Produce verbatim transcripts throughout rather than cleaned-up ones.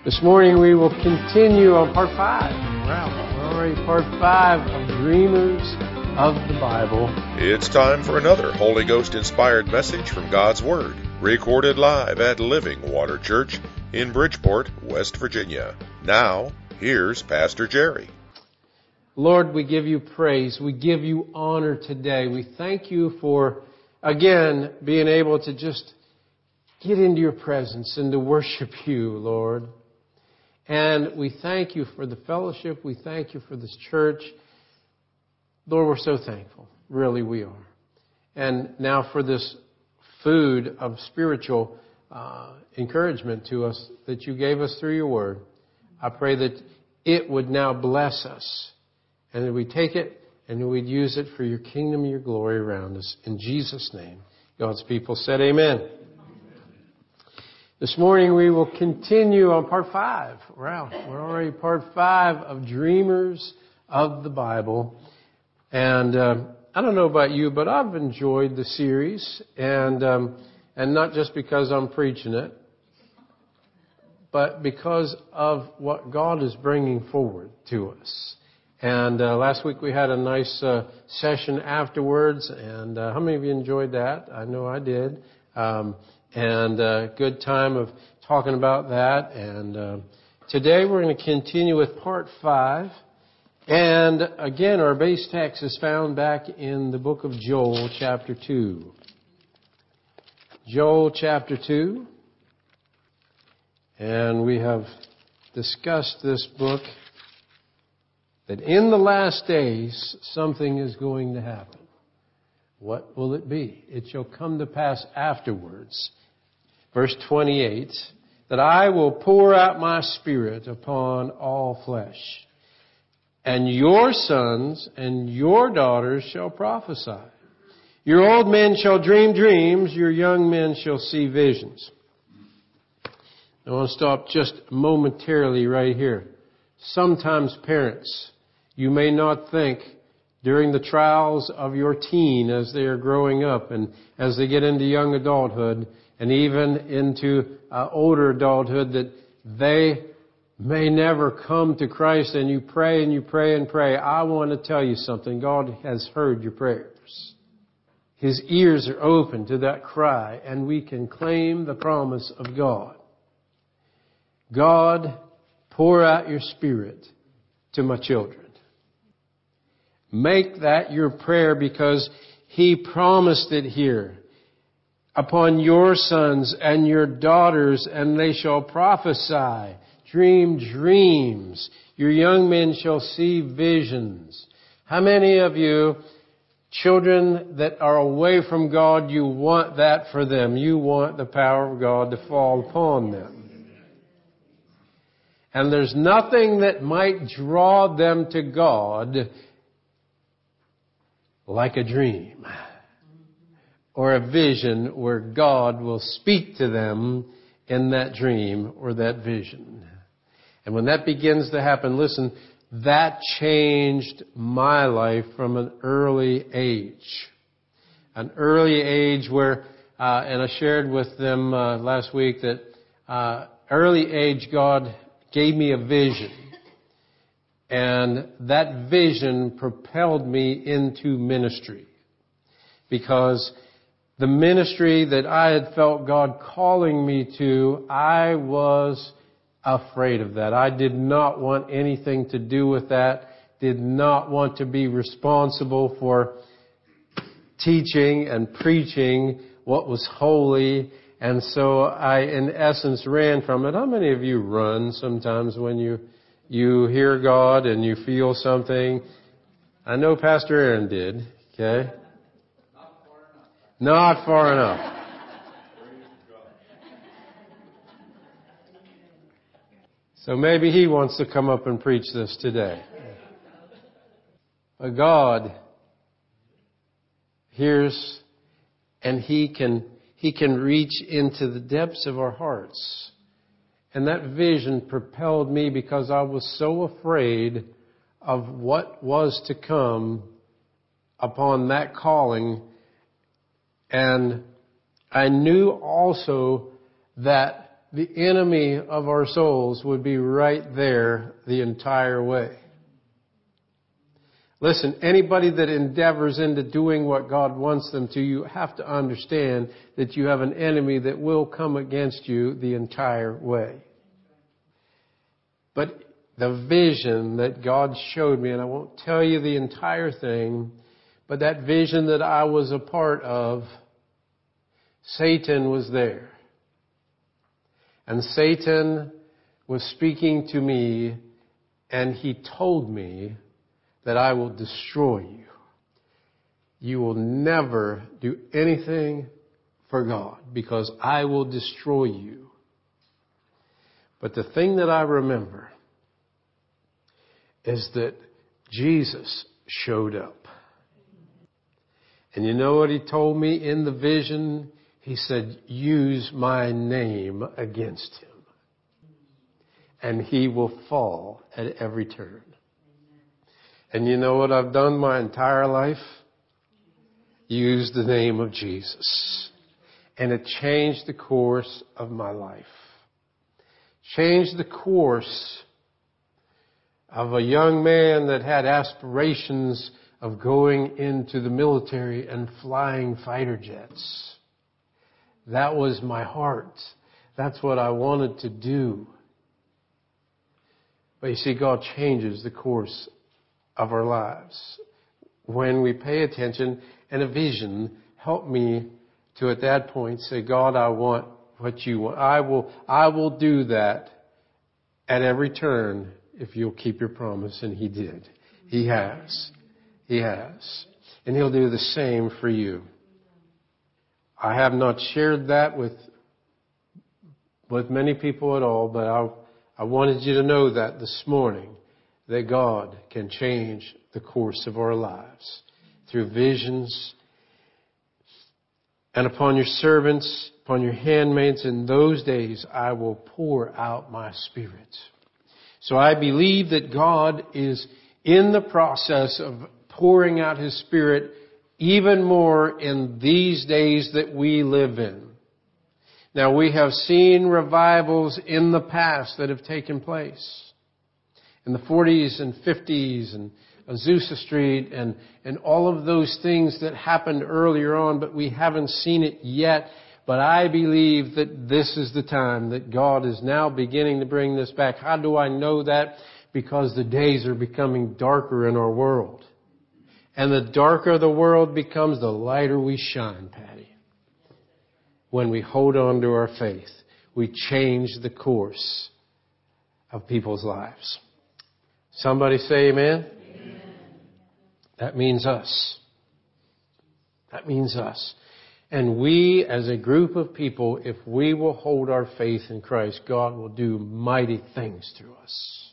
This morning we will continue on part five. Wow, we're already part five of Dreamers of the Bible. It's time for another Holy Ghost-inspired message from God's Word, recorded live at Living Water Church in Bridgeport, West Virginia. Now, here's Pastor Jerry. Lord, we give you praise. We give you honor today. We thank you for, again, being able to just get into your presence and to worship you, Lord. And we thank you for the fellowship. We thank you for this church. Lord, we're so thankful. Really, we are. And now for this food of spiritual uh, encouragement to us that you gave us through your word. I pray that it would now bless us and that we take it and that we'd use it for your kingdom and your glory around us. In Jesus' name, God's people said amen. This morning we will continue on part five. Wow, we're already part five of Dreamers of the Bible. And uh, I don't know about you, but I've enjoyed the series. And um, and not just because I'm preaching it, but because of what God is bringing forward to us. And uh, last week we had a nice uh, session afterwards. And uh, how many of you enjoyed that? I know I did. Um And a uh, good time of talking about that. And uh, today we're going to continue with part five. And again, our base text is found back in the book of Joel, chapter two. Joel, chapter two. And we have discussed this book, that in the last days, something is going to happen. What will it be? It shall come to pass afterwards. Verse twenty-eight, that I will pour out my spirit upon all flesh, and your sons and your daughters shall prophesy. Your old men shall dream dreams, your young men shall see visions. I want to stop just momentarily right here. Sometimes parents, you may not think during the trials of your teen as they are growing up and as they get into young adulthood and even into uh, older adulthood that they may never come to Christ, and you pray and you pray and pray. I want to tell you something. God has heard your prayers. His ears are open to that cry, and we can claim the promise of God. God, pour out your spirit to my children. Make that your prayer, because He promised it here. Upon your sons and your daughters, and they shall prophesy, dream dreams. Your young men shall see visions. How many of you, children that are away from God, you want that for them? You want the power of God to fall upon them. And there's nothing that might draw them to God like a dream or a vision where God will speak to them in that dream or that vision. And when that begins to happen, listen, that changed my life from an early age. An early age where, uh, and I shared with them uh, last week that uh, early age God gave me a vision. And that vision propelled me into ministry, because the ministry that I had felt God calling me to, I was afraid of that. I did not want anything to do with that, did not want to be responsible for teaching and preaching what was holy. And so I, in essence, ran from it. How many of you run sometimes when you You hear God and you feel something? I know Pastor Aaron did. Okay? Not far enough. Not far enough. So maybe he wants to come up and preach this today. But God hears, and He can He can reach into the depths of our hearts. And that vision propelled me, because I was so afraid of what was to come upon that calling. And I knew also that the enemy of our souls would be right there the entire way. Listen, anybody that endeavors into doing what God wants them to, you have to understand that you have an enemy that will come against you the entire way. But the vision that God showed me, and I won't tell you the entire thing, but that vision that I was a part of, Satan was there. And Satan was speaking to me, and he told me that I will destroy you. You will never do anything for God because I will destroy you. But the thing that I remember is that Jesus showed up. And you know what he told me in the vision? He said, use my name against him. And he will fall at every turn. And you know what I've done my entire life? Use the name of Jesus. And it changed the course of my life. Changed the course of a young man that had aspirations of going into the military and flying fighter jets. That was my heart. That's what I wanted to do. But you see, God changes the course of our lives when we pay attention, and a vision helped me to at that point say, God, I want what you want. I will, I will do that at every turn if you'll keep your promise. And he did. He has. He has. And he'll do the same for you. I have not shared that with, with many people at all, but I, I wanted you to know that this morning, that God can change the course of our lives through visions. And upon your servants, upon your handmaids, in those days I will pour out my Spirit. So I believe that God is in the process of pouring out His Spirit even more in these days that we live in. Now, we have seen revivals in the past that have taken place. In the forties and fifties and Azusa Street and, and all of those things that happened earlier on, but we haven't seen it yet. But I believe that this is the time that God is now beginning to bring this back. How do I know that? Because the days are becoming darker in our world. And the darker the world becomes, the lighter we shine, Patty. When we hold on to our faith, we change the course of people's lives. Somebody say amen? Amen. That means us. That means us. And we as a group of people, if we will hold our faith in Christ, God will do mighty things through us.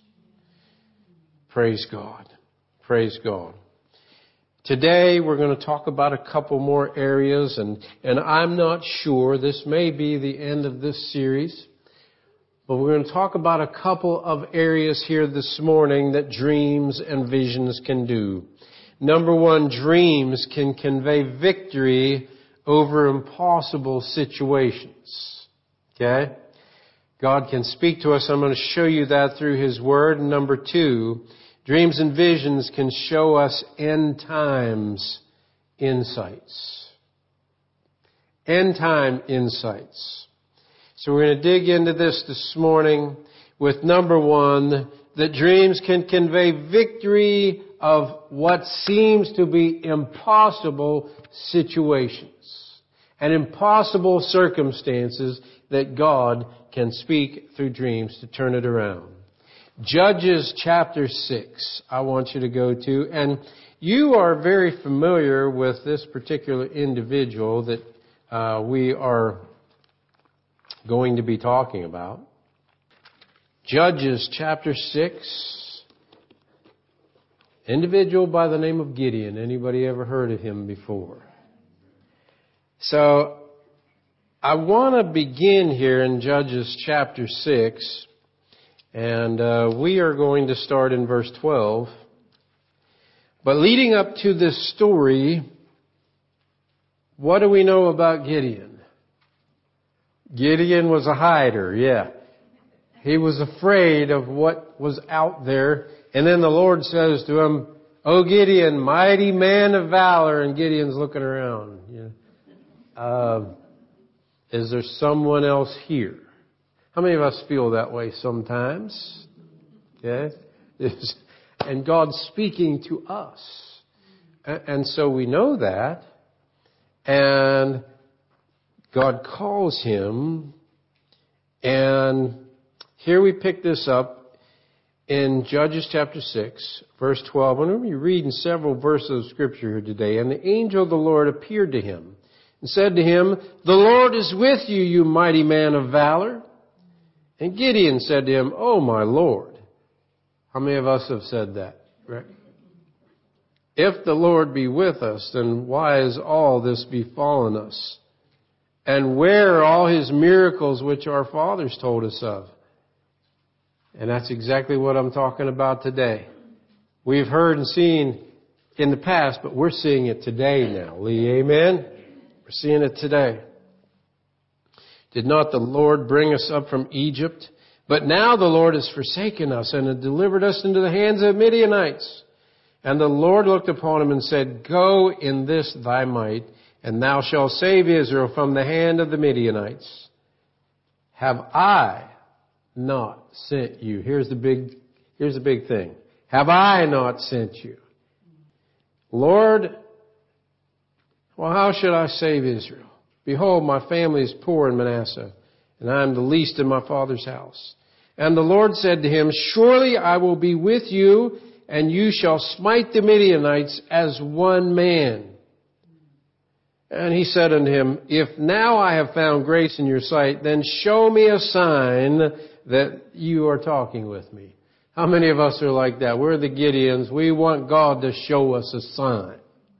Praise God. Praise God. Today we're going to talk about a couple more areas, and, and I'm not sure, this may be the end of this series, but we're going to talk about a couple of areas here this morning that dreams and visions can do. Number one, dreams can convey victory over impossible situations. Okay? God can speak to us. I'm going to show you that through His Word. Number two, dreams and visions can show us end times insights. End time insights. So we're going to dig into this this morning with number one, that dreams can convey victory of what seems to be impossible situations and impossible circumstances that God can speak through dreams to turn it around. Judges chapter six, I want you to go to, and you are very familiar with this particular individual that uh, we are going to be talking about. Judges chapter six, individual by the name of Gideon. Anybody ever heard of him before? So I want to begin here in Judges chapter six, and uh, we are going to start in verse twelve. But leading up to this story, what do we know about Gideon? Gideon was a hider, yeah. He was afraid of what was out there. And then the Lord says to him, "O Gideon, mighty man of valor." And Gideon's looking around. You know, uh, is there someone else here? How many of us feel that way sometimes? Okay? And God's speaking to us. And so we know that. And God calls him. And here we pick this up in Judges chapter six, verse twelve. I'm going to be reading several verses of Scripture here today. "And the angel of the Lord appeared to him and said to him, 'The Lord is with you, you mighty man of valor.' And Gideon said to him, 'Oh, my Lord.'" How many of us have said that? Right? "If the Lord be with us, then why has all this befallen us? And where are all his miracles which our fathers told us of?" And that's exactly what I'm talking about today. We've heard and seen in the past, but we're seeing it today now. Lee, amen? We're seeing it today. "Did not the Lord bring us up from Egypt? But now the Lord has forsaken us and has delivered us into the hands of Midianites." And the Lord looked upon him and said, "Go in this thy might, and thou shalt save Israel from the hand of the Midianites. Have I not sent you?" Here's the big, here's the big thing. Have I not sent you? "Lord, well, how should I save Israel? Behold, my family is poor in Manasseh, and I am the least in my father's house." And the Lord said to him, "Surely I will be with you, and you shall smite the Midianites as one man." And he said unto him, "If now I have found grace in your sight, then show me a sign that you are talking with me." How many of us are like that? We're the Gideons. We want God to show us a sign.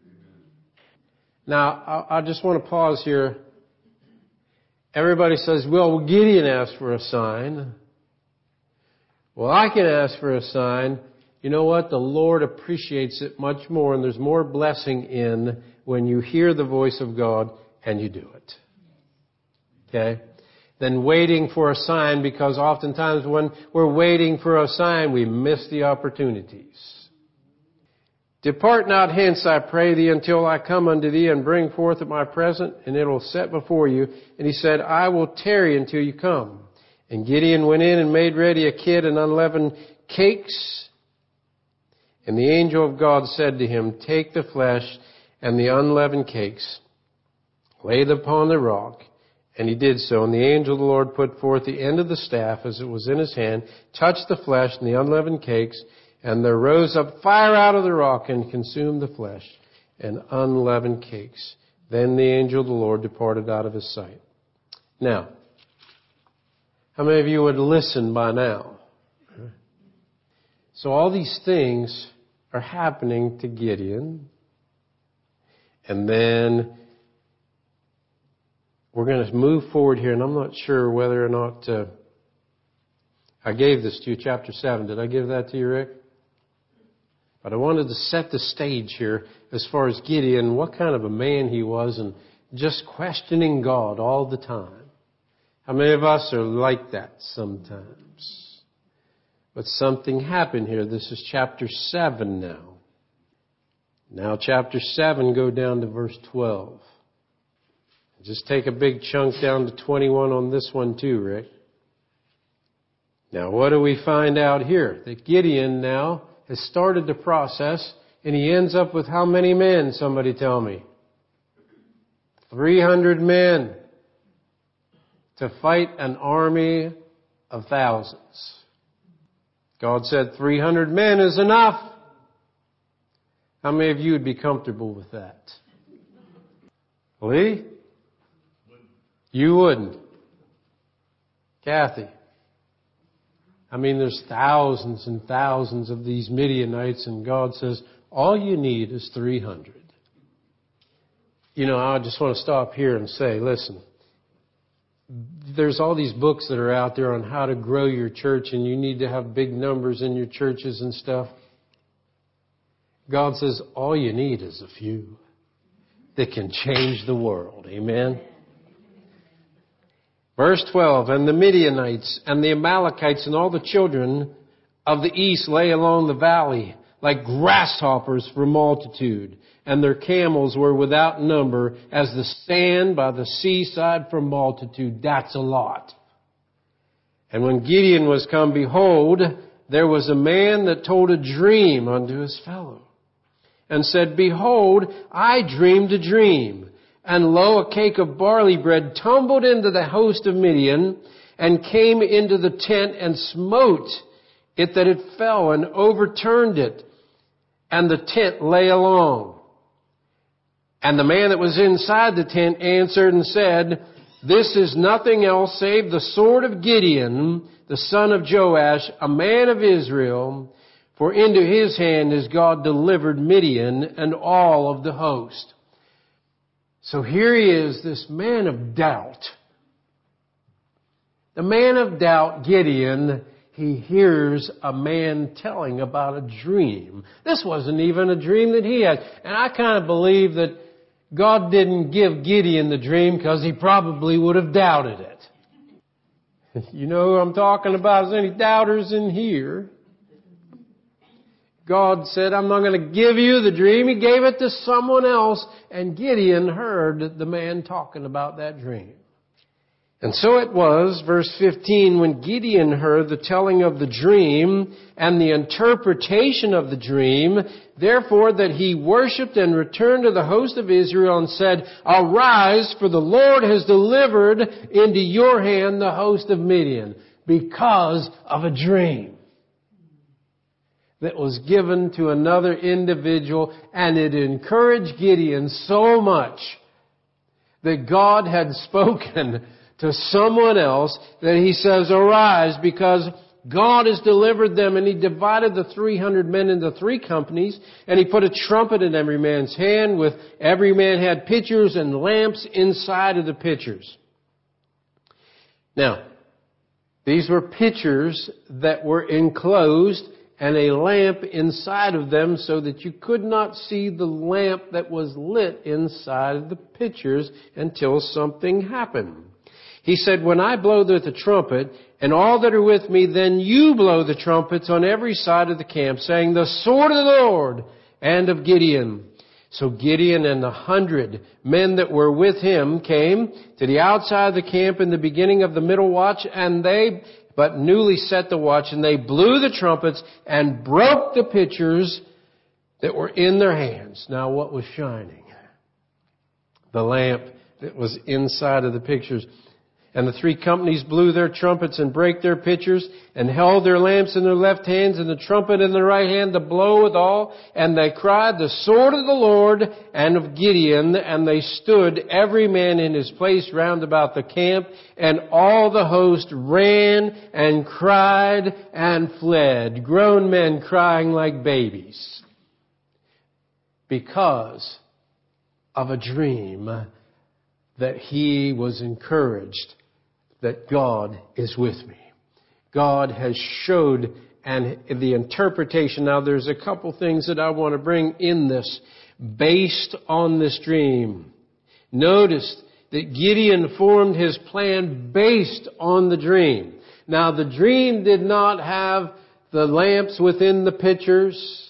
Now, I just want to pause here. Everybody says, "Well, Gideon asked for a sign." Well, I can ask for a sign. You know what? The Lord appreciates it much more, and there's more blessing in when you hear the voice of God and you do it. Okay? Than waiting for a sign, because oftentimes when we're waiting for a sign, we miss the opportunities. "Depart not hence, I pray thee, until I come unto thee and bring forth at my present, and it will set before you." And he said, "I will tarry until you come." And Gideon went in and made ready a kid and unleavened cakes. And the angel of God said to him, "Take the flesh and the unleavened cakes, lay them upon the rock." And he did so. And the angel of the Lord put forth the end of the staff as it was in his hand, touched the flesh and the unleavened cakes, and there rose up fire out of the rock and consumed the flesh and unleavened cakes. Then the angel of the Lord departed out of his sight. Now, how many of you would listen by now? So all these things are happening to Gideon. And then we're going to move forward here, and I'm not sure whether or not uh, I gave this to you, chapter seven. Did I give that to you, Rick? But I wanted to set the stage here as far as Gideon, what kind of a man he was, and just questioning God all the time. How many of us are like that sometimes? But something happened here. This is chapter seven now. Now chapter seven, go down to verse twelve. Just take a big chunk down to twenty-one on this one too, Rick. Now what do we find out here? That Gideon now has started the process, and he ends up with how many men? Somebody tell me. three hundred men to fight an army of thousands. God said three hundred men is enough. How many of you would be comfortable with that? Lee? You wouldn't. Kathy? I mean, there's thousands and thousands of these Midianites, and God says, all you need is three hundred. You know, I just want to stop here and say, listen, there's all these books that are out there on how to grow your church, and you need to have big numbers in your churches and stuff. God says, all you need is a few that can change the world. Amen? Verse twelve, and the Midianites and the Amalekites and all the children of the east lay along the valley like grasshoppers for multitude, and their camels were without number as the sand by the seaside for multitude. That's a lot. And when Gideon was come, behold, there was a man that told a dream unto his fellow, and said, Behold, I dreamed a dream, and lo, a cake of barley bread tumbled into the host of Midian, and came into the tent, and smote it that it fell, and overturned it, and the tent lay along. And the man that was inside the tent answered and said, This is nothing else save the sword of Gideon, the son of Joash, a man of Israel, for into his hand has God delivered Midian and all of the host. So here he is, this man of doubt. The man of doubt, Gideon, he hears a man telling about a dream. This wasn't even a dream that he had. And I kind of believe that God didn't give Gideon the dream because he probably would have doubted it. You know who I'm talking about? Is there any doubters in here? God said, I'm not going to give you the dream. He gave it to someone else. And Gideon heard the man talking about that dream. And so it was, verse fifteen, when Gideon heard the telling of the dream and the interpretation of the dream, therefore that he worshipped and returned to the host of Israel and said, Arise, for the Lord has delivered into your hand the host of Midian, because of a dream that was given to another individual, and it encouraged Gideon so much that God had spoken to someone else that he says, Arise, because God has delivered them. And he divided the three hundred men into three companies, and he put a trumpet in every man's hand, with every man had pitchers and lamps inside of the pitchers. Now, these were pitchers that were enclosed and a lamp inside of them so that you could not see the lamp that was lit inside of the pitchers until something happened. He said, When I blow the trumpet, and all that are with me, then you blow the trumpets on every side of the camp, saying, The sword of the Lord and of Gideon. So Gideon and the hundred men that were with him came to the outside of the camp in the beginning of the middle watch, and they but newly set the watch, and they blew the trumpets and broke the pitchers that were in their hands. Now what was shining? The lamp that was inside of the pitchers. And the three companies blew their trumpets and brake their pitchers, and held their lamps in their left hands and the trumpet in their right hand to blow withal. And they cried, The sword of the Lord and of Gideon. And they stood every man in his place round about the camp. And all the host ran and cried and fled. Grown men crying like babies. Because of a dream that he was encouraged that God is with me. God has showed and the interpretation. Now there's a couple things that I want to bring in this based on this dream. Notice that Gideon formed his plan based on the dream. Now the dream did not have the lamps within the pitchers,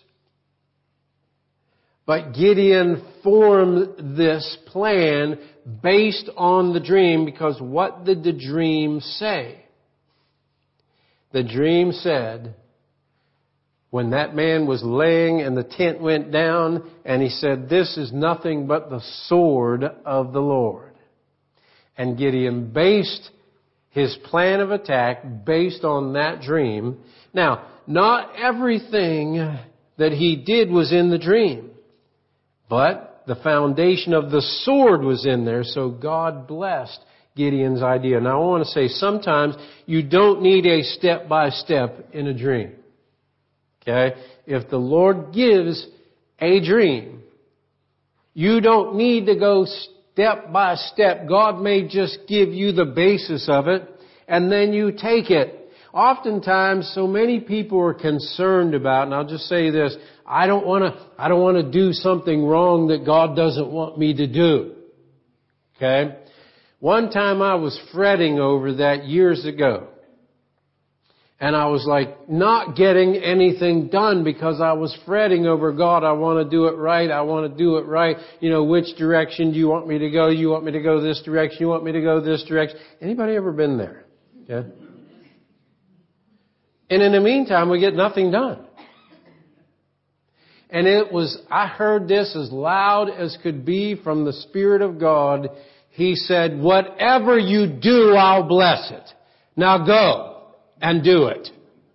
but Gideon formed this plan based on the dream, because what did the dream say? The dream said, when that man was laying and the tent went down, and he said, This is nothing but the sword of the Lord. And Gideon based his plan of attack based on that dream. Now, not everything that he did was in the dream, but the foundation of the sword was in there, so God blessed Gideon's idea. Now I want to say, sometimes you don't need a step-by-step in a dream. Okay? If the Lord gives a dream, you don't need to go step-by-step. God may just give you the basis of it, and then you take it. Oftentimes, so many people are concerned about, and I'll just say this, I don't want to, I don't want to do something wrong that God doesn't want me to do. Okay? One time I was fretting over that years ago. And I was like not getting anything done because I was fretting over, God, I want to do it right. I want to do it right. You know, which direction do you want me to go? You want me to go this direction? You want me to go this direction? Anybody ever been there? Yeah. And in the meantime, we get nothing done. And it was, I heard this as loud as could be from the Spirit of God. He said, whatever you do, I'll bless it. Now go and do it.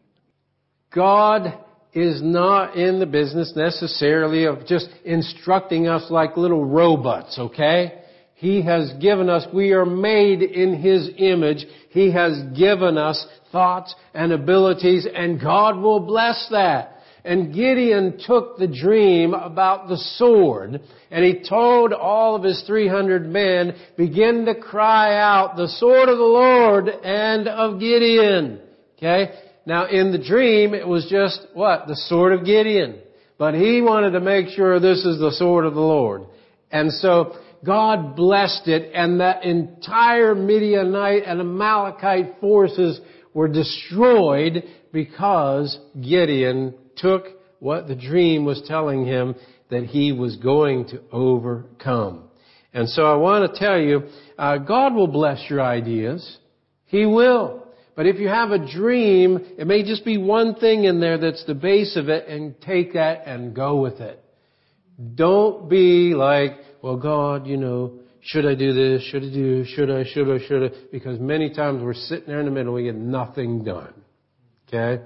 God is not in the business necessarily of just instructing us like little robots, okay? He has given us, we are made in His image. He has given us thoughts and abilities, and God will bless that. And Gideon took the dream about the sword, and he told all of his three hundred men, begin to cry out, the sword of the Lord and of Gideon. Okay? Now in the dream, it was just, what? The sword of Gideon. But he wanted to make sure this is the sword of the Lord. And so God blessed it, and that entire Midianite and Amalekite forces were destroyed because Gideon took what the dream was telling him that he was going to overcome. And so I want to tell you, uh, God will bless your ideas. He will. But if you have a dream, it may just be one thing in there that's the base of it, and take that and go with it. Don't be like, well, God, you know, should I do this? Should I do? Should I? Should I? Should I? Because many times we're sitting there in the middle, we get nothing done. Okay?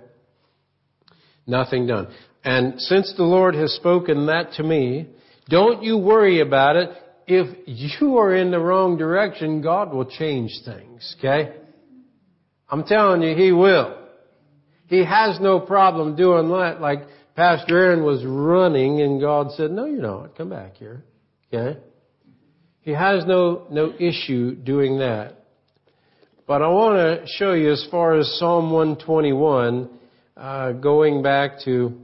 Nothing done. And since the Lord has spoken that to me, don't you worry about it. If you are in the wrong direction, God will change things. Okay? I'm telling you, He will. He has no problem doing that. Like Pastor Aaron was running and God said, no, you're not. Come back here. Okay? He has no, no issue doing that. But I want to show you as far as Psalm one twenty-one, uh, going back to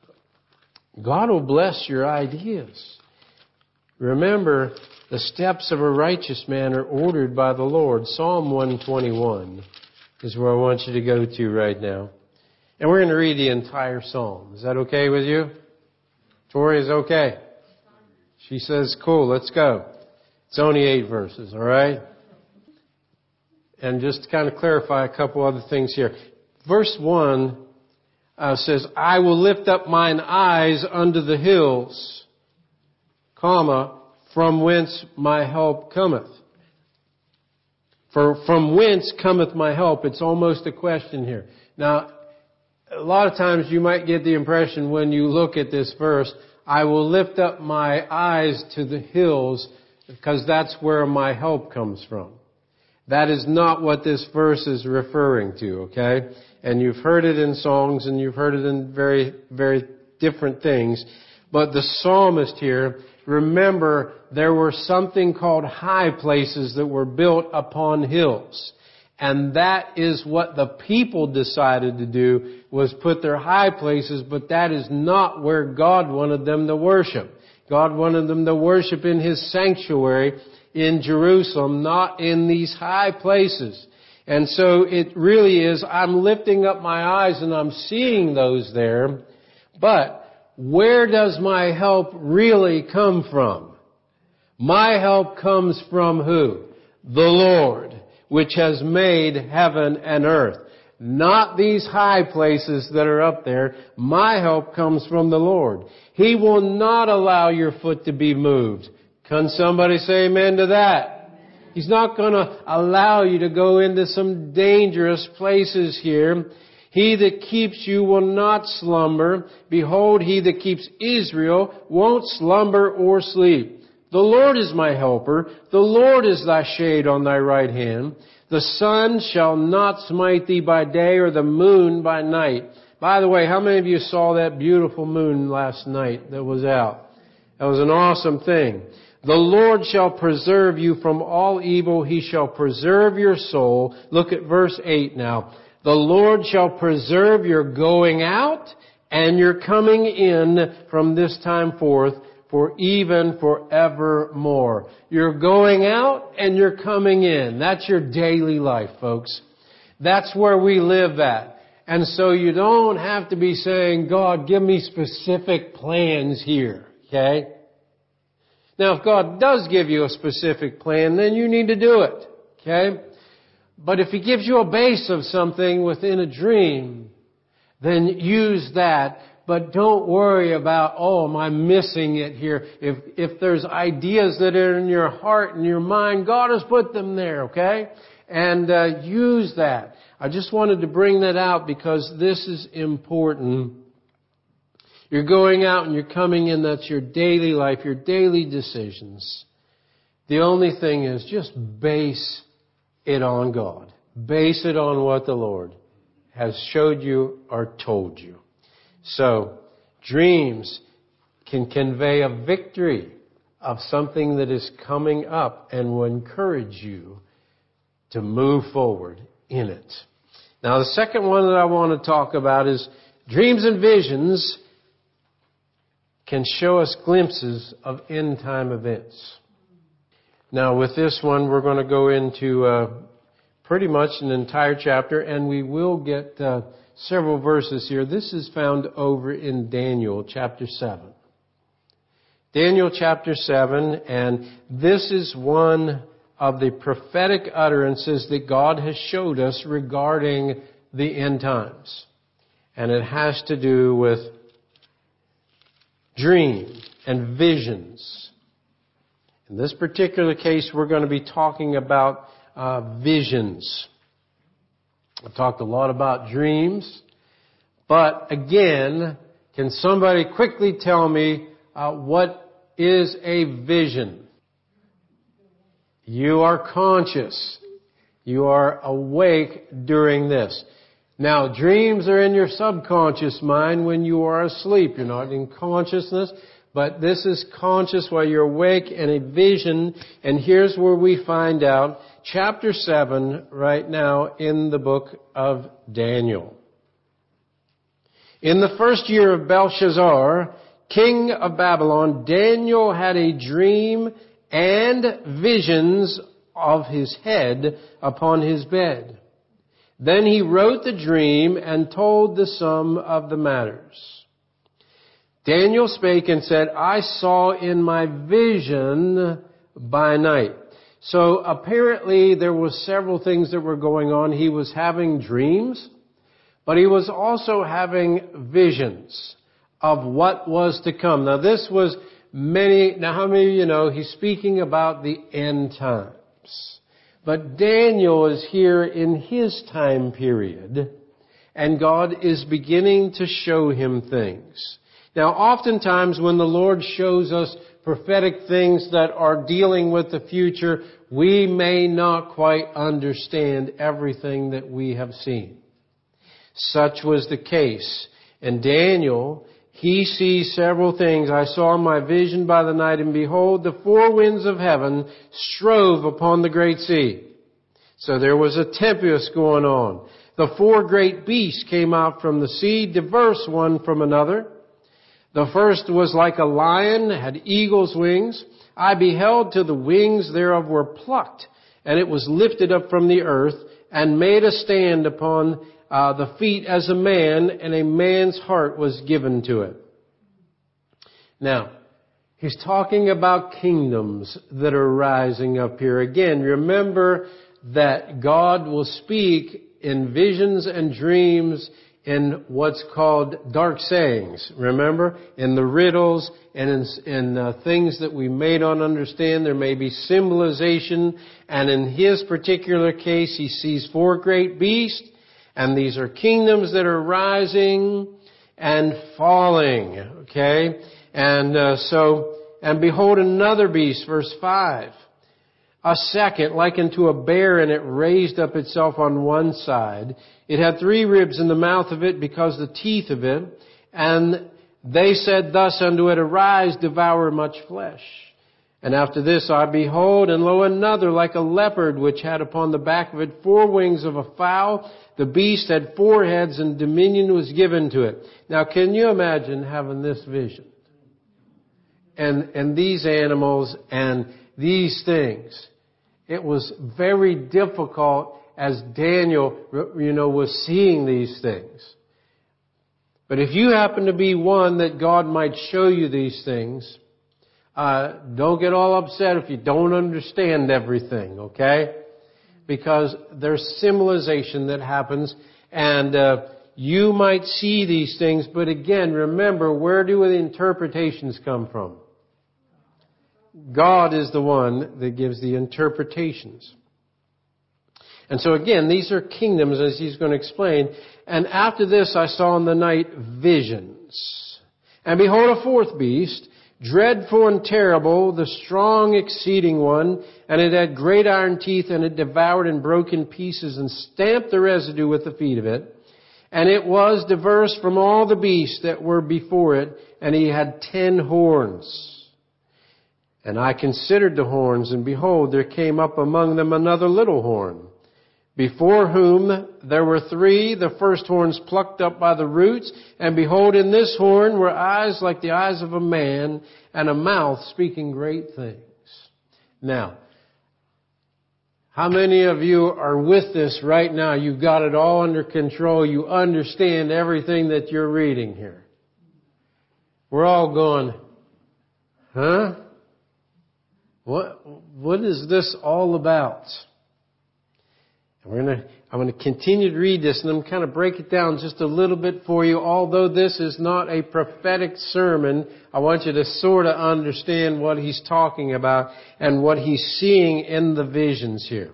God will bless your ideas. Remember, the steps of a righteous man are ordered by the Lord. Psalm one twenty-one is where I want you to go to right now. And we're going to read the entire psalm. Is that okay with you? Tori is okay. She says, cool, let's go. It's only eight verses, all right? And just to kind of clarify a couple other things here. Verse one uh, says, I will lift up mine eyes unto the hills, comma, from whence my help cometh. For from whence cometh my help? It's almost a question here. Now, a lot of times you might get the impression when you look at this verse, I will lift up my eyes to the hills because that's where my help comes from. That is not what this verse is referring to, okay? And you've heard it in songs and you've heard it in very, very different things. But the psalmist here, remember, there were something called high places that were built upon hills. And that is what the people decided to do, was put their high places, but that is not where God wanted them to worship. God wanted them to worship in His sanctuary in Jerusalem, not in these high places. And so it really is, I'm lifting up my eyes and I'm seeing those there, but where does my help really come from? My help comes from who? The Lord, which has made heaven and earth. Not these high places that are up there. My help comes from the Lord. He will not allow your foot to be moved. Can somebody say amen to that? He's not going to allow you to go into some dangerous places here. He that keeps you will not slumber. Behold, He that keeps Israel won't slumber or sleep. The Lord is my helper. The Lord is thy shade on thy right hand. The sun shall not smite thee by day, or the moon by night. By the way, how many of you saw that beautiful moon last night that was out? That was an awesome thing. The Lord shall preserve you from all evil. He shall preserve your soul. Look at verse eight now. The Lord shall preserve your going out and your coming in from this time forth, for even forevermore. You're going out and you're coming in. That's your daily life, folks. That's where we live at. And so you don't have to be saying, God, give me specific plans here. Okay? Now, if God does give you a specific plan, then you need to do it. Okay? But if He gives you a base of something within a dream, then use that. But don't worry about, oh, am I missing it here? If, if there's ideas that are in your heart and your mind, God has put them there, okay? And uh, use that. I just wanted to bring that out because this is important. You're going out and you're coming in. That's your daily life, your daily decisions. The only thing is just base it on God. Base it on what the Lord has showed you or told you. So, dreams can convey a victory of something that is coming up and will encourage you to move forward in it. Now, the second one that I want to talk about is dreams and visions can show us glimpses of end-time events. Now, with this one, we're going to go into uh, pretty much an entire chapter, and we will get uh, several verses here. This is found over in Daniel chapter seven. Daniel chapter seven, and this is one of the prophetic utterances that God has showed us regarding the end times. And it has to do with dreams and visions. In this particular case, we're going to be talking about uh, visions. I've talked a lot about dreams. But again, can somebody quickly tell me uh, what is a vision? You are conscious. You are awake during this. Now, dreams are in your subconscious mind when you are asleep. You're not in consciousness, but this is conscious while you're awake, and a vision. And here's where we find out, chapter seven, right now in the book of Daniel. In the first year of Belshazzar, king of Babylon, Daniel had a dream and visions of his head upon his bed. Then he wrote the dream and told the sum of the matters. Daniel spake and said, I saw in my vision by night. So apparently there were several things that were going on. He was having dreams, but he was also having visions of what was to come. Now this was many, now how many of you know he's speaking about the end times. But Daniel is here in his time period, and God is beginning to show him things. Now oftentimes when the Lord shows us prophetic things that are dealing with the future, we may not quite understand everything that we have seen. Such was the case. And Daniel, he sees several things. I saw in my vision by the night, and behold, the four winds of heaven strove upon the great sea. So there was a tempest going on. The four great beasts came out from the sea, diverse one from another. The first was like a lion, had eagle's wings. I beheld till the wings thereof were plucked, and it was lifted up from the earth, and made a stand upon uh, the feet as a man, and a man's heart was given to it. Now, he's talking about kingdoms that are rising up here. Again, remember that God will speak in visions and dreams in what's called dark sayings. Remember? In the riddles and in, in uh, things that we may not understand, there may be symbolization. And in his particular case, he sees four great beasts, and these are kingdoms that are rising and falling. Okay? And uh, so, and behold another beast, verse five. A second, like unto a bear, and it raised up itself on one side. It had three ribs in the mouth of it, because the teeth of it. And they said thus unto it, Arise, devour much flesh. And after this I behold, and lo, another like a leopard, which had upon the back of it four wings of a fowl. The beast had four heads, and dominion was given to it. Now, can you imagine having this vision? and, and these animals and these things. It was very difficult as Daniel, you know, was seeing these things. But if you happen to be one that God might show you these things, uh, don't get all upset if you don't understand everything, okay? Because there's symbolization that happens, and uh, you might see these things, but again, remember, where do the interpretations come from? God is the one that gives the interpretations. And so again, these are kingdoms, as he's going to explain. And after this I saw in the night visions. And behold, a fourth beast, dreadful and terrible, the strong exceeding one, and it had great iron teeth, and it devoured and broke in pieces and stamped the residue with the feet of it. And it was diverse from all the beasts that were before it, and he had ten horns. And I considered the horns, and behold, there came up among them another little horn, before whom there were three, the first horns plucked up by the roots, and behold, in this horn were eyes like the eyes of a man, and a mouth speaking great things. Now, how many of you are with this right now? You've got it all under control. You understand everything that you're reading here. We're all going, huh? What, what is this all about? And we're gonna, I'm going to continue to read this, and I'm kind of break it down just a little bit for you. Although this is not a prophetic sermon, I want you to sort of understand what he's talking about and what he's seeing in the visions here.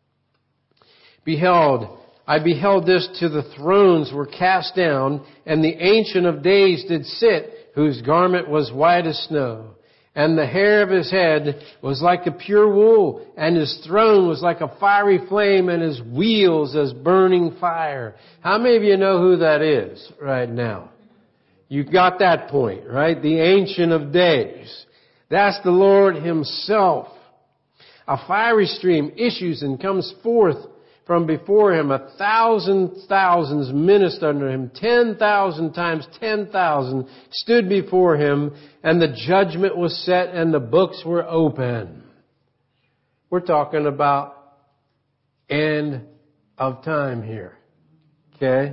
Beheld, I beheld this, till the thrones were cast down, and the Ancient of Days did sit, whose garment was white as snow. And the hair of his head was like a pure wool, and his throne was like a fiery flame, and his wheels as burning fire. How many of you know who that is right now? You got that point, right? The Ancient of Days. That's the Lord himself. A fiery stream issues and comes forth from before him. A thousand thousands ministered under him. Ten thousand times ten thousand stood before him, and the judgment was set and the books were open. We're talking about end of time here. Okay?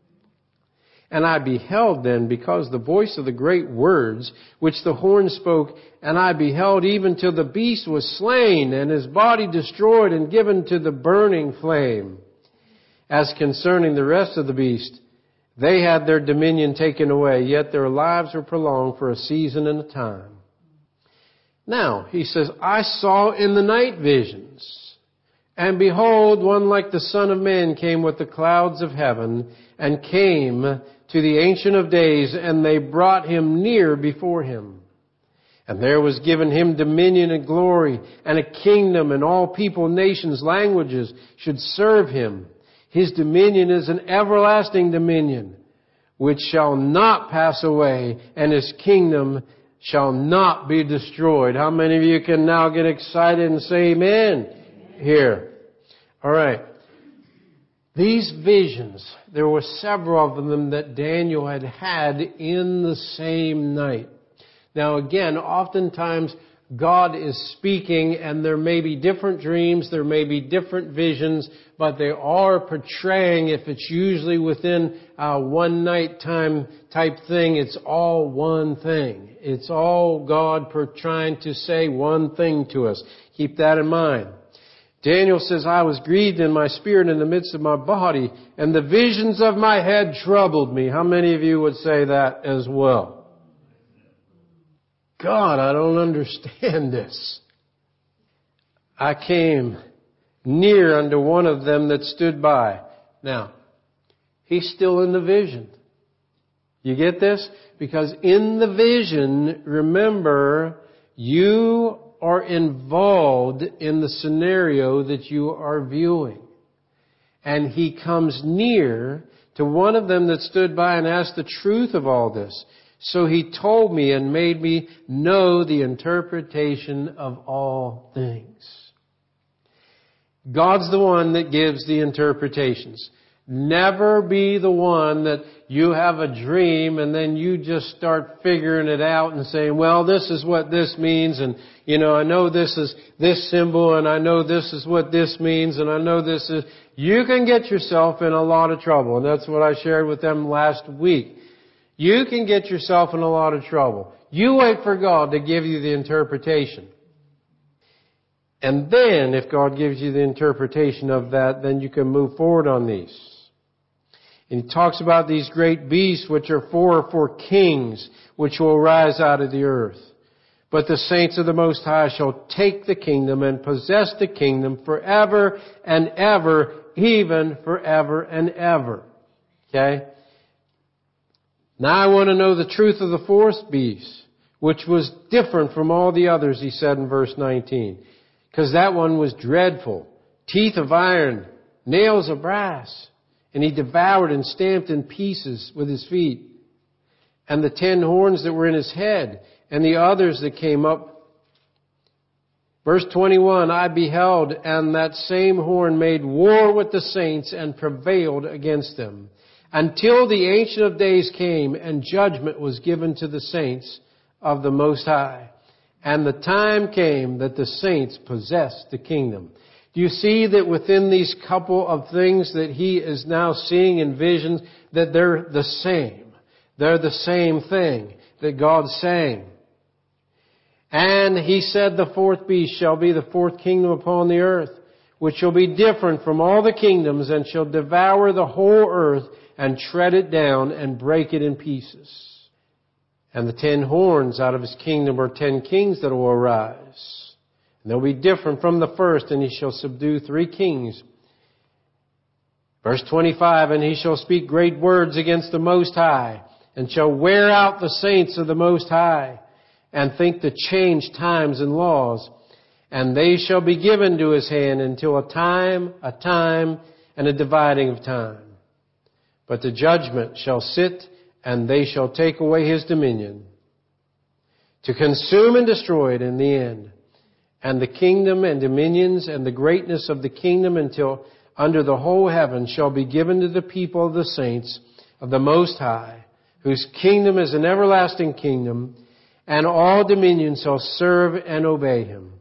And I beheld then, because the voice of the great words which the horn spoke, and I beheld even till the beast was slain, and his body destroyed and given to the burning flame. As concerning the rest of the beast, they had their dominion taken away, yet their lives were prolonged for a season and a time. Now, he says, I saw in the night visions, and behold, one like the Son of Man came with the clouds of heaven, and came to the Ancient of Days, and they brought him near before him. And there was given him dominion and glory, and a kingdom, and all people, nations, languages should serve him. His dominion is an everlasting dominion, which shall not pass away, and his kingdom shall not be destroyed. How many of you can now get excited and say amen here? All right. These visions, there were several of them that Daniel had had in the same night. Now again, oftentimes God is speaking, and there may be different dreams, there may be different visions, but they are portraying, if it's usually within a one night time type thing, it's all one thing. It's all God trying to say one thing to us. Keep that in mind. Daniel says, I was grieved in my spirit in the midst of my body, and the visions of my head troubled me. How many of you would say that as well? God, I don't understand this. I came near unto one of them that stood by. Now, he's still in the vision. You get this? Because in the vision, remember, you are involved in the scenario that you are viewing. And he comes near to one of them that stood by and asked the truth of all this. So he told me and made me know the interpretation of all things. God's the one that gives the interpretations. Never be the one that you have a dream and then you just start figuring it out and saying, well, this is what this means, and, you know, I know this is this symbol, and I know this is what this means, and I know this is... You can get yourself in a lot of trouble, and that's what I shared with them last week. You can get yourself in a lot of trouble. You wait for God to give you the interpretation. And then, if God gives you the interpretation of that, then you can move forward on these. And he talks about these great beasts, which are four for kings, which will rise out of the earth. But the saints of the Most High shall take the kingdom and possess the kingdom forever and ever, even forever and ever. Okay? Now I want to know the truth of the fourth beast, which was different from all the others, he said in verse nineteen. Because that one was dreadful. Teeth of iron, nails of brass. And he devoured and stamped in pieces with his feet. And the ten horns that were in his head, and the others that came up. Verse twenty-one, I beheld, and that same horn made war with the saints and prevailed against them, until the Ancient of Days came, and judgment was given to the saints of the Most High. And the time came that the saints possessed the kingdom. Do you see that within these couple of things that he is now seeing in visions, that they're the same? They're the same thing that God's saying. And he said, the fourth beast shall be the fourth kingdom upon the earth, which shall be different from all the kingdoms, and shall devour the whole earth, and tread it down, and break it in pieces. And the ten horns out of his kingdom are ten kings that will arise. And they'll be different from the first, and he shall subdue three kings. Verse twenty-five, and he shall speak great words against the Most High, and shall wear out the saints of the Most High, and think to change times and laws. And they shall be given to his hand until a time, a time, and a dividing of time. But the judgment shall sit, and they shall take away his dominion, to consume and destroy it in the end. And the kingdom and dominions and the greatness of the kingdom until under the whole heaven shall be given to the people of the saints of the Most High, whose kingdom is an everlasting kingdom, and all dominions shall serve and obey him.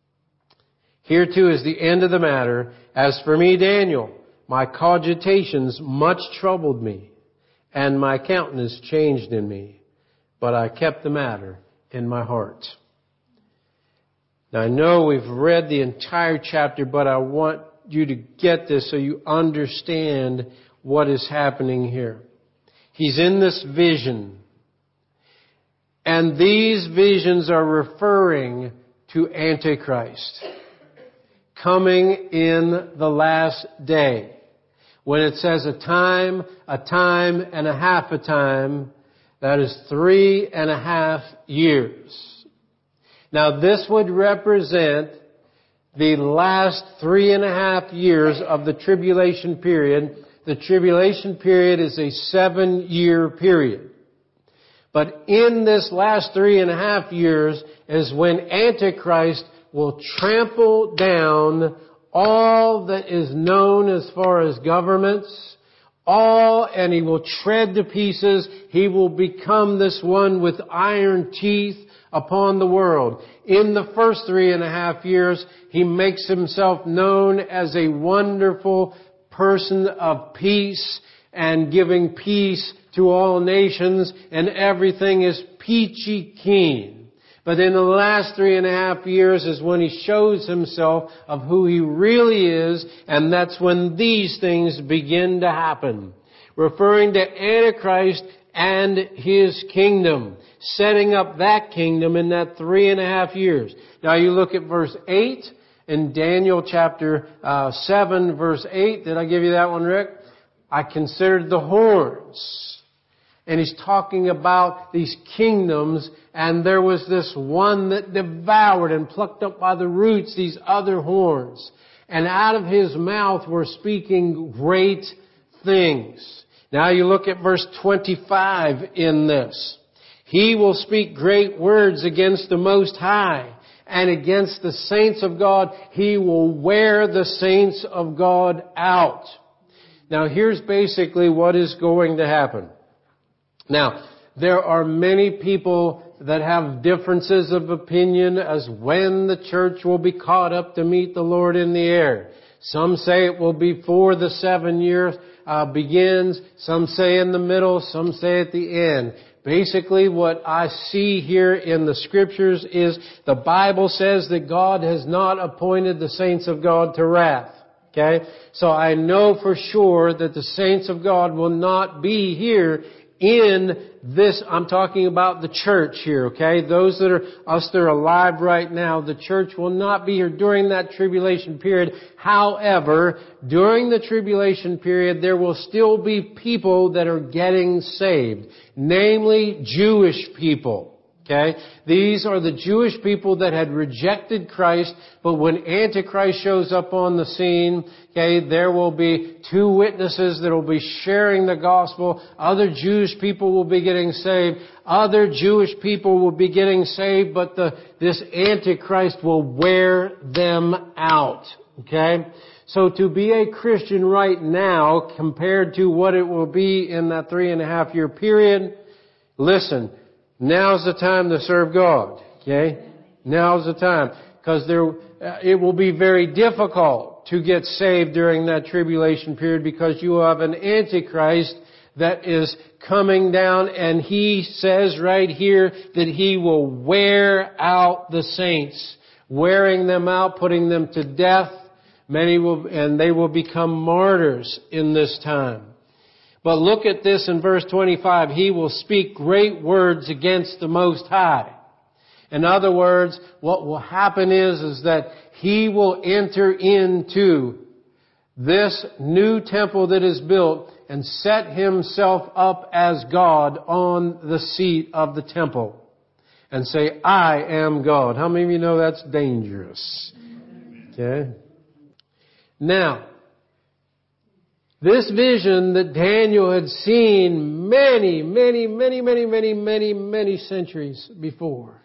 Here too is the end of the matter. As for me, Daniel, my cogitations much troubled me, and my countenance changed in me. But I kept the matter in my heart. Now I know we've read the entire chapter, but I want you to get this so you understand what is happening here. He's in this vision. And these visions are referring to Antichrist coming in the last day. When it says a time, a time, and a half a time, that is three and a half years. Now this would represent the last three and a half years of the tribulation period. The tribulation period is a seven-year period. But in this last three and a half years is when Antichrist will trample down all that is known as far as governments, all, and he will tread to pieces. He will become this one with iron teeth upon the world. In the first three and a half years, he makes himself known as a wonderful person of peace and giving peace to all nations, and everything is peachy keen. But in the last three and a half years is when he shows himself of who he really is, and that's when these things begin to happen. Referring to Antichrist and his kingdom, setting up that kingdom in that three and a half years. Now you look at verse eight in Daniel chapter uh, seven, verse eight. Did I give you that one, Rick? I considered the horns. And he's talking about these kingdoms, and there was this one that devoured and plucked up by the roots these other horns. And out of his mouth were speaking great things. Now you look at verse twenty-five in this. He will speak great words against the Most High, and against the saints of God. He will wear the saints of God out. Now here's basically what is going to happen. Now, there are many people that have differences of opinion as when the church will be caught up to meet the Lord in the air. Some say it will be before the seven years uh, begins. Some say in the middle. Some say at the end. Basically, what I see here in the Scriptures is the Bible says that God has not appointed the saints of God to wrath. Okay? So I know for sure that the saints of God will not be here in this. I'm talking about the church here, okay? Those that are, us that are alive right now, the church will not be here during that tribulation period. However, during the tribulation period, there will still be people that are getting saved. Namely, Jewish people. Okay? These are the Jewish people that had rejected Christ, but when Antichrist shows up on the scene, okay, there will be two witnesses that will be sharing the gospel. Other Jewish people will be getting saved. Other Jewish people will be getting saved, but the, this Antichrist will wear them out. Okay? So to be a Christian right now, compared to what it will be in that three and a half year period, listen, now's the time to serve God. Okay? Now's the time. Because there, it will be very difficult to get saved during that tribulation period because you have an Antichrist that is coming down, and he says right here that he will wear out the saints. Wearing them out, putting them to death. Many will, and they will become martyrs in this time. But look at this in verse twenty-five. He will speak great words against the Most High. In other words, what will happen is, is that he will enter into this new temple that is built and set himself up as God on the seat of the temple. And say, I am God. How many of you know that's dangerous? Okay. Now, this vision that Daniel had seen many, many, many, many, many, many, many centuries before,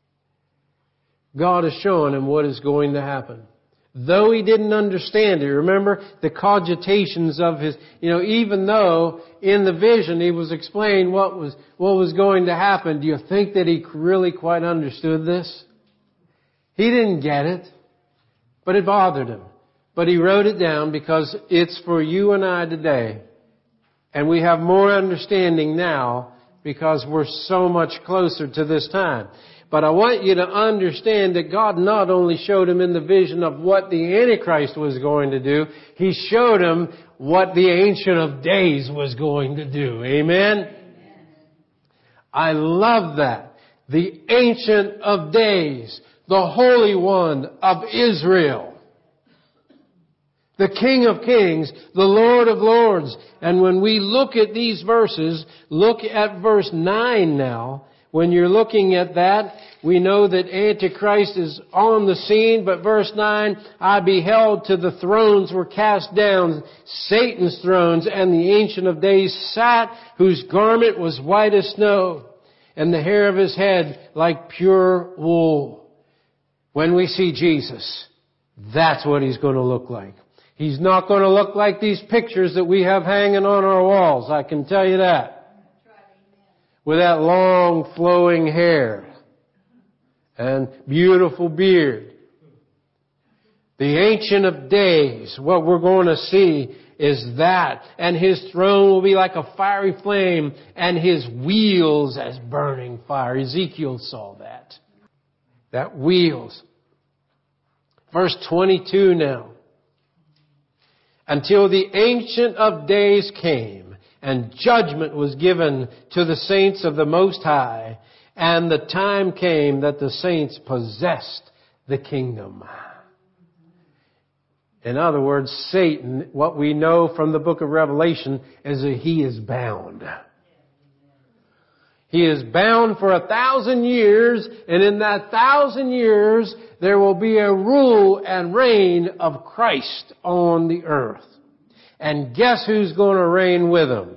God has shown him what is going to happen. Though he didn't understand it, remember the cogitations of his, you know, even though in the vision he was explaining what was, what was going to happen, do you think that he really quite understood this? He didn't get it, but it bothered him. But he wrote it down because it's for you and I today. And we have more understanding now because we're so much closer to this time. But I want you to understand that God not only showed him in the vision of what the Antichrist was going to do, he showed him what the Ancient of Days was going to do. Amen? Amen. I love that. The Ancient of Days, the Holy One of Israel. The King of Kings, the Lord of Lords. And when we look at these verses, look at verse nine now. When you're looking at that, we know that Antichrist is on the scene, but verse nine, I beheld till the thrones were cast down, Satan's thrones, and the Ancient of Days sat, whose garment was white as snow, and the hair of his head like pure wool. When we see Jesus, that's what he's going to look like. He's not going to look like these pictures that we have hanging on our walls, I can tell you that. With that long flowing hair and beautiful beard. The Ancient of Days, what we're going to see is that. And his throne will be like a fiery flame and his wheels as burning fire. Ezekiel saw that. That wheels. Verse twenty-two now. Until the Ancient of Days came, and judgment was given to the saints of the Most High, and the time came that the saints possessed the kingdom. In other words, Satan, what we know from the book of Revelation, is that he is bound. He is bound for a thousand years, and in that thousand years, there will be a rule and reign of Christ on the earth. And guess who's going to reign with him?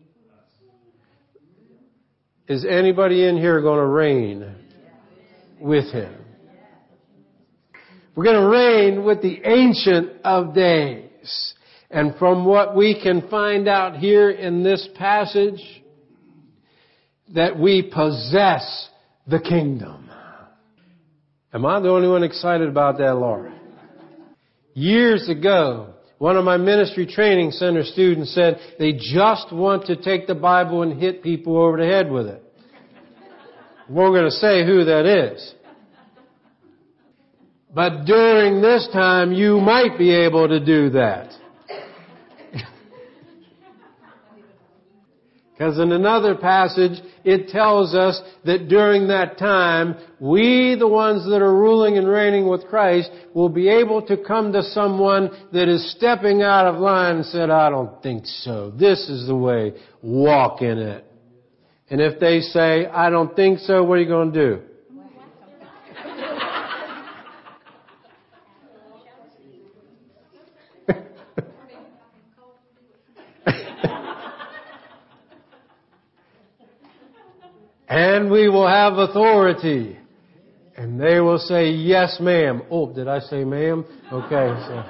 Is anybody in here going to reign with him? We're going to reign with the Ancient of Days. And from what we can find out here in this passage, that we possess the kingdom. Am I the only one excited about that, Laura? Years ago, one of my ministry training center students said they just want to take the Bible and hit people over the head with it. We're going to say who that is. But during this time, you might be able to do that. Because in another passage, it tells us that during that time, we, the ones that are ruling and reigning with Christ, will be able to come to someone that is stepping out of line and said, I don't think so. This is the way. Walk in it. And if they say, I don't think so, what are you going to do? And we will have authority. And they will say, yes, ma'am. Oh, did I say ma'am? Okay, so,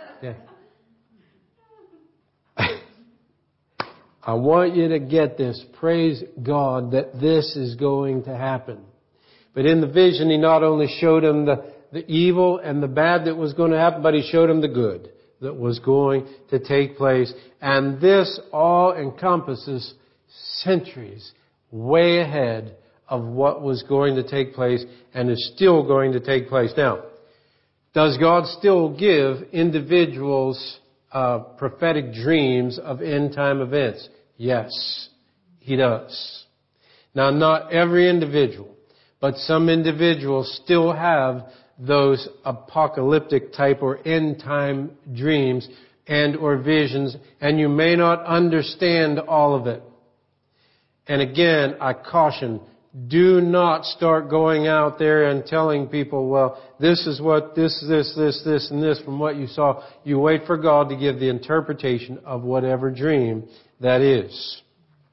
yeah. I want you to get this. Praise God that this is going to happen. But in the vision, He not only showed him the, the evil and the bad that was going to happen, but He showed him the good that was going to take place. And this all encompasses centuries way ahead of what was going to take place and is still going to take place. Now, does God still give individuals uh, prophetic dreams of end-time events? Yes, He does. Now, not every individual, but some individuals still have those apocalyptic type or end-time dreams and or visions, and you may not understand all of it. And again, I caution, do not start going out there and telling people, well, this is what, this, this, this, this, and this from what you saw. You wait for God to give the interpretation of whatever dream that is.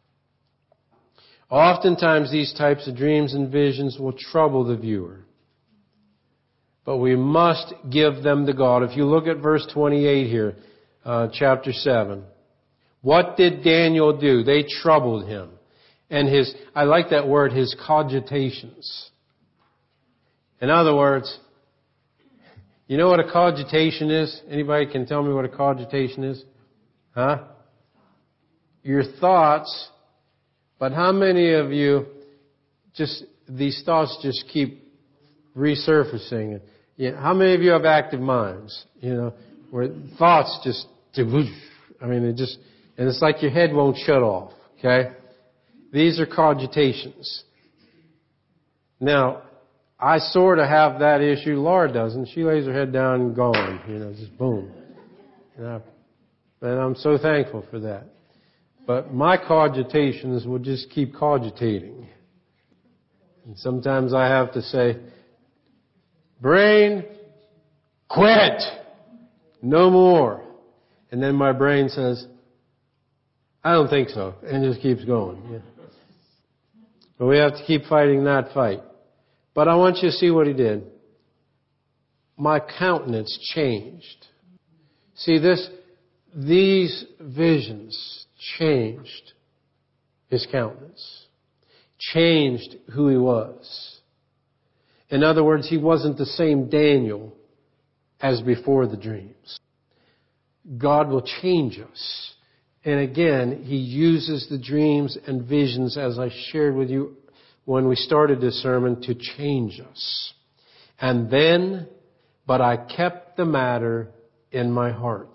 Oftentimes, these types of dreams and visions will trouble the viewer. But we must give them to God. If you look at verse twenty-eight here, uh, chapter seven. What did Daniel do? They troubled him. And his, I like that word, his cogitations. In other words, you know what a cogitation is? Anybody can tell me what a cogitation is? Huh? Your thoughts, but how many of you just, these thoughts just keep resurfacing? You know, how many of you have active minds? You know, where thoughts just, I mean, it just, and it's like your head won't shut off, okay? These are cogitations. Now, I sort of have that issue. Laura doesn't. She lays her head down and gone. You know, just boom. And, I, and I'm so thankful for that. But my cogitations will just keep cogitating. And sometimes I have to say, brain, quit. No more. And then my brain says, I don't think so. And just keeps going. Yeah. But we have to keep fighting that fight. But I want you to see what he did. My countenance changed. See, this, these visions changed his countenance. Changed who he was. In other words, he wasn't the same Daniel as before the dreams. God will change us. And again, He uses the dreams and visions, as I shared with you when we started this sermon, to change us. And then, but I kept the matter in my heart.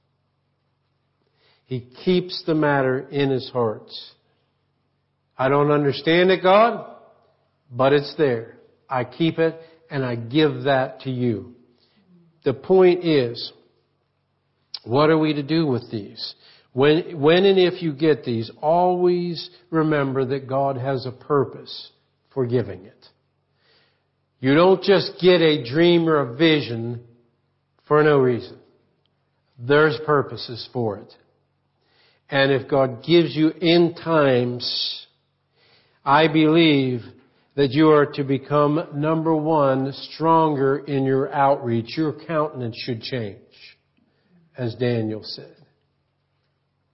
He keeps the matter in His heart. I don't understand it, God, but it's there. I keep it and I give that to you. The point is, what are we to do with these? When, when and if you get these, always remember that God has a purpose for giving it. You don't just get a dream or a vision for no reason. There's purposes for it. And if God gives you end times, I believe that you are to become, number one, stronger in your outreach. Your countenance should change, as Daniel said.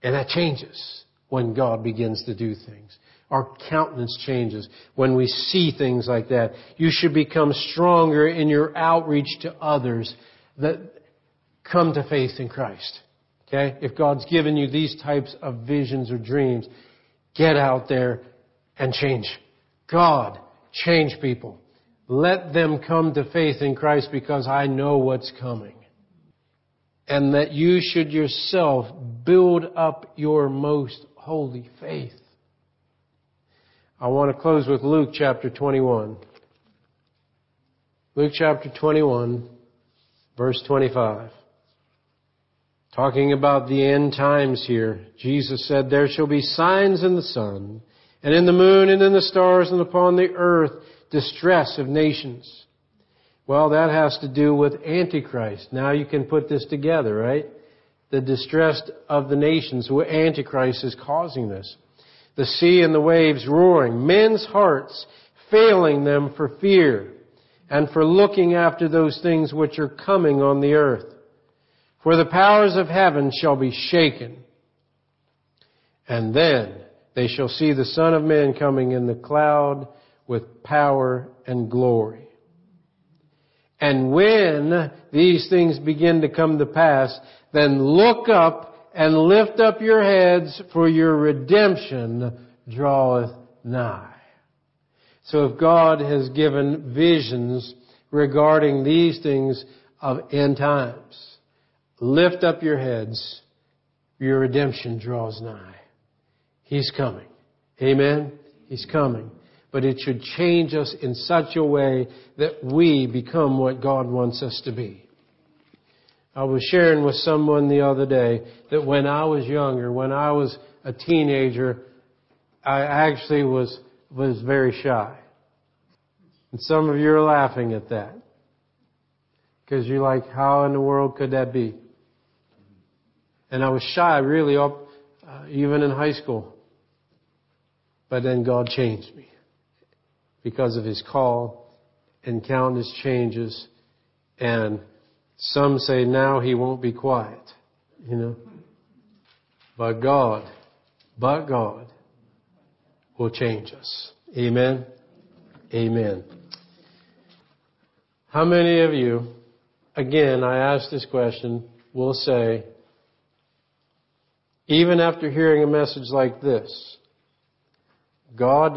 And that changes when God begins to do things. Our countenance changes when we see things like that. You should become stronger in your outreach to others that come to faith in Christ. Okay? If God's given you these types of visions or dreams, get out there and change. God, change people. Let them come to faith in Christ because I know what's coming. And that you should yourself build up your most holy faith. I want to close with Luke chapter twenty-one. Luke chapter twenty-one, verse twenty-five. Talking about the end times here, Jesus said, there shall be signs in the sun, and in the moon, and in the stars, and upon the earth, distress of nations. Well, that has to do with Antichrist. Now you can put this together, right? The distress of the nations, where Antichrist is causing this. The sea and the waves roaring, men's hearts failing them for fear, and for looking after those things which are coming on the earth. For the powers of heaven shall be shaken. And then they shall see the Son of Man coming in the cloud with power and glory. And when these things begin to come to pass, then look up and lift up your heads, for your redemption draweth nigh. So if God has given visions regarding these things of end times, lift up your heads, your redemption draws nigh. He's coming. Amen? He's coming. But it should change us in such a way that we become what God wants us to be. I was sharing with someone the other day that when I was younger, when I was a teenager, I actually was was very shy. And some of you are laughing at that. Because you're like, how in the world could that be? And I was shy really up, uh, even in high school. But then God changed me. Because of His call and countless changes. And some say now He won't be quiet. You know. But God, but God will change us. Amen. Amen. How many of you, again, I ask this question, will say, even after hearing a message like this, God,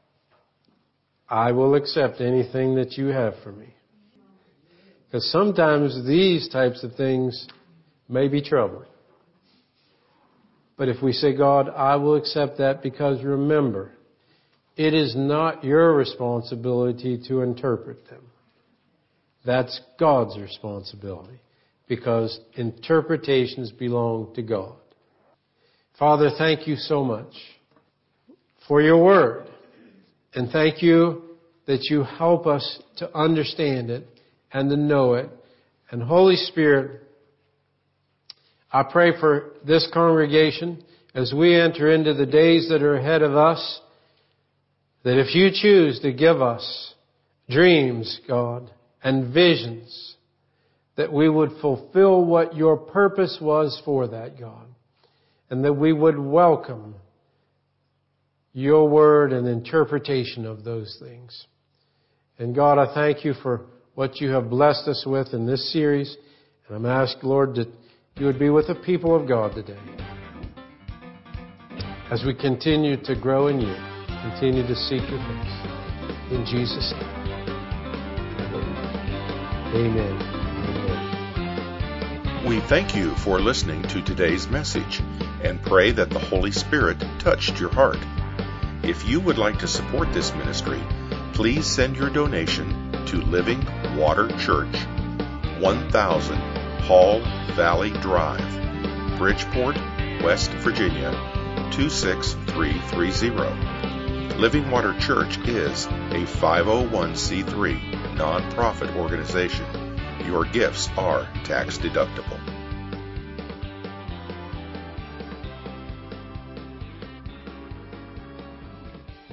I will accept anything that you have for me. Because sometimes these types of things may be troubling. But if we say, God, I will accept that, because remember, it is not your responsibility to interpret them. That's God's responsibility, because interpretations belong to God. Father, thank you so much for your word. And thank you that you help us to understand it and to know it. And Holy Spirit, I pray for this congregation as we enter into the days that are ahead of us, that if you choose to give us dreams, God, and visions, that we would fulfill what your purpose was for that, God. And that we would welcome your word and interpretation of those things. And God, I thank you for what you have blessed us with in this series. And I'm asking, Lord, that you would be with the people of God today. As we continue to grow in you, continue to seek your face. In Jesus' name. Amen. Amen. We thank you for listening to today's message and pray that the Holy Spirit touched your heart. If you would like to support this ministry, please send your donation to Living Water Church, one thousand Hall Valley Drive, Bridgeport, West Virginia, two six three three zero. Living Water Church is a five oh one c three nonprofit organization. Your gifts are tax deductible.